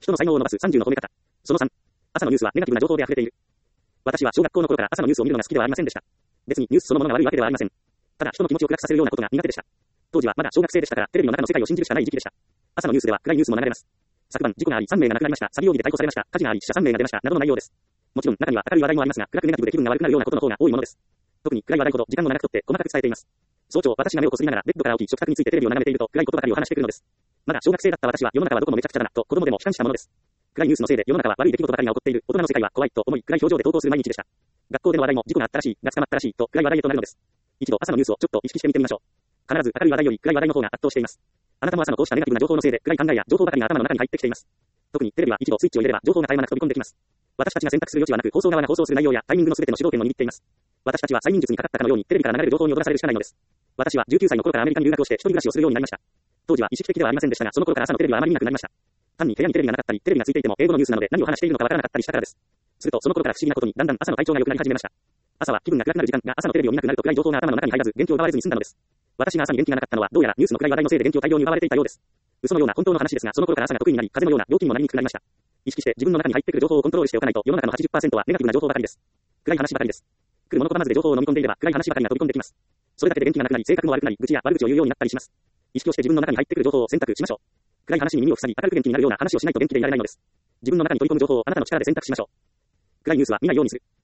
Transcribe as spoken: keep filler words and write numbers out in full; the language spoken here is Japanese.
人の才能を伸ばすさんじゅうの褒め方。そのさん。朝のニュースはネガティブな情報で溢れている。私は小学校の頃から朝のニュースを見るのが好きではありませんでした。別にニュースそのものが悪いわけではありません。ただ人の気持ちを暗くさせるようなことが苦手でした。当時はまだ小学生でしたからテレビの中の世界を信じるしかない時期でした。朝のニュースでは暗いニュースも流れます。昨晩事故がありさんめいが亡くなりました。詐欺容疑で逮捕されました。火事があり死者さんめいが出ました。などの内容です。もちろん中には明るい話題もありますが、暗くネガティブで気分が悪くなるようなことの方が多いものです。特に暗い話題ほど時間を長くとって細かく伝えています。早朝私が目をこすりながらベッドから起き食卓についてテレビを眺めていると暗いことばかりを話してくるのです。まだ小学生だった私は世の中はどこもめちゃくちゃだなと子供でも悲観したものです。暗いニュースのせいで世の中は悪い出来事ばかりが起こっている。大人の世界は怖いと思い暗い表情で投稿する毎日でした。学校での話題も事故があったらしい、が捕まったらしいと暗い話題へとなるのです。一度朝のニュースをちょっと意識してみてみましょう。必ず明るい話題より暗い話題の方が圧倒しています。あなたも朝のこうしたネガティブな情報のせいで暗い考えや情報ばかりが頭の中に入ってきています。特にテレビは一度スイッチを入れれば情報が絶え間なく飛び込んできます。私たちが選択する余地はなく放送側が放送する内容やタイミングの全ての主導権を握っています。私たちは催眠術にかかったかのようにテレビから流れる情報に踊らされるしかないのです。私はじゅうきゅうさいの頃からアメリカに留学をして一人暮らしをするようになりました。当時は意識的ではありませんでしたが、その頃から朝のテレビはあまり見なくなりました。単に部屋にテレビがなかったり、テレビがついていても英語のニュースなので何を話しているのかわからなかったりしたからです。するとその頃から不思議なことにだんだん朝の体調が良くなり始めました。朝は気分が暗くなる時間が朝のテレビを見なくなると暗い情報が頭の中に入らず元気を奪われずに済んだのです。私が朝に元気がなかったのはどうやらニュースの暗い話題のせいで元気を大量に奪われていたようです。嘘のような本当の話ですが、その頃から朝が得意になり、風邪のような病気にもなりにくくなりました。意識して自分の中に入ってくる情報をコントロールしておかないと世の中の はちじゅっパーセント はネガティブな情報ばかりです。暗い話ばかりです。来るものとまずで情報を飲み込んでいれば暗い話ばかりが飛び込んできます。それだけで元気がなくなり、性格も悪くなり、愚痴や悪口を言うようになったりします。意識をして自分の中に入ってくる情報を選択しましょう。暗い話に耳を塞ぎ、明るく元気になるような話をしないと元気でいられないのです。自分の中に取り込む情報をあなたの力で選択しましょう。暗いニュースは見ないようにする。